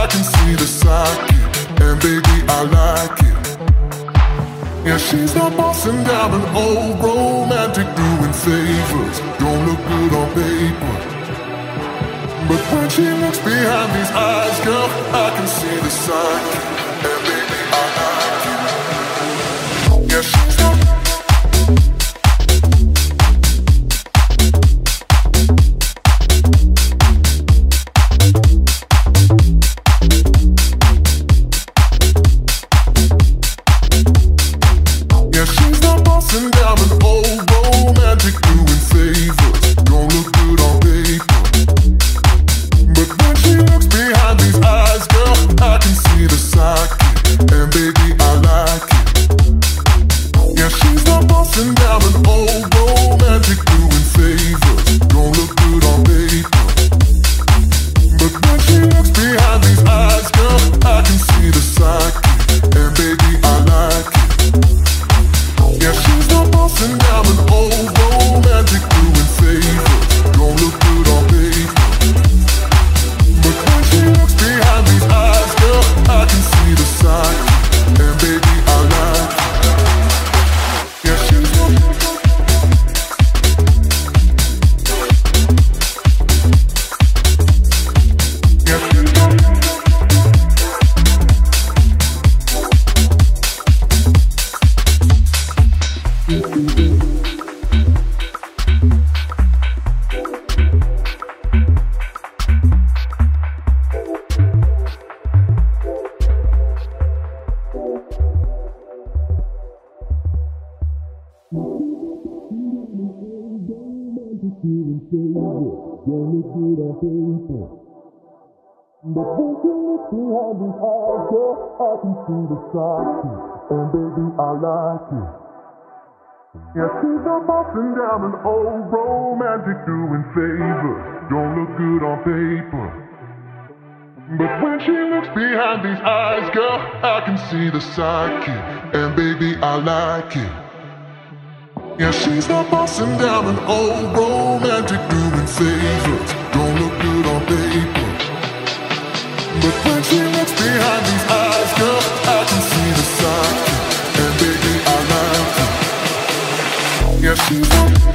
can see the sidekick, and baby, I like it. Yeah, she's the boss and I'm an old romantic doing favors. Don't look good on paper, but when she looks behind these eyes, girl, I can see the sidekick, and baby, I like it. Yeah, she's the and I'm an old romantic doing favors. Don't look good on paper, but when she looks behind these eyes, girl, I can see the sidekick, and baby, I like it. Yeah, she's the boss and I'm an old romantic doing favors. Don't look good on paper, but when she looks behind these eyes, girl, I can see the sidekick, and baby, I like it. Yeah, she's the boss and I'm an old romantic doing favors. Don't look good on paper, but when she looks behind these eyes, girl, I can see the sidekick, and baby, I like it. Yeah, she's the yeah, she's the but when she looks behind these eyes, girl, I can see the sidekick, and baby, I like it. Yeah, she's the boss and I'm an old romantic doing favors. Don't look good on paper, but when she looks behind these eyes, girl, I can see the sidekick, and baby, I like it. Yeah, she's the boss and I'm an old romantic doing favors. Don't look good on paper, but when she looks behind these eyes, girl, I can see the sidekick, and baby, I like it. Yeah, she's the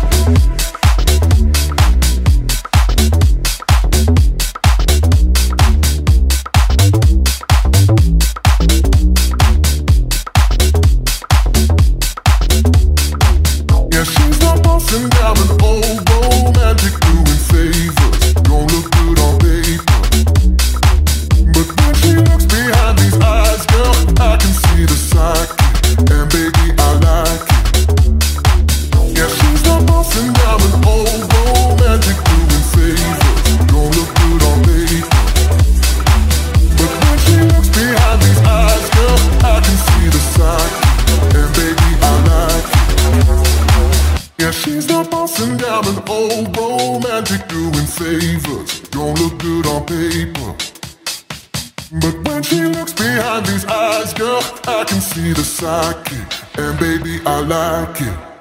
and I'm an old romantic doing favors. Don't look good on paper, but when she looks behind these eyes, girl, I can see the sidekick, and baby, I like it. Yeah, she's the boss and I'm an old romantic doing favors. Don't look good on paper, but when she looks behind these eyes, girl, I can see the sidekick, and baby, I like it. Yeah, she's the boss and I'm an old romantic doing favors. Don't look good on paper, but when she looks behind these eyes, girl, I can see the sidekick, and baby, I like it.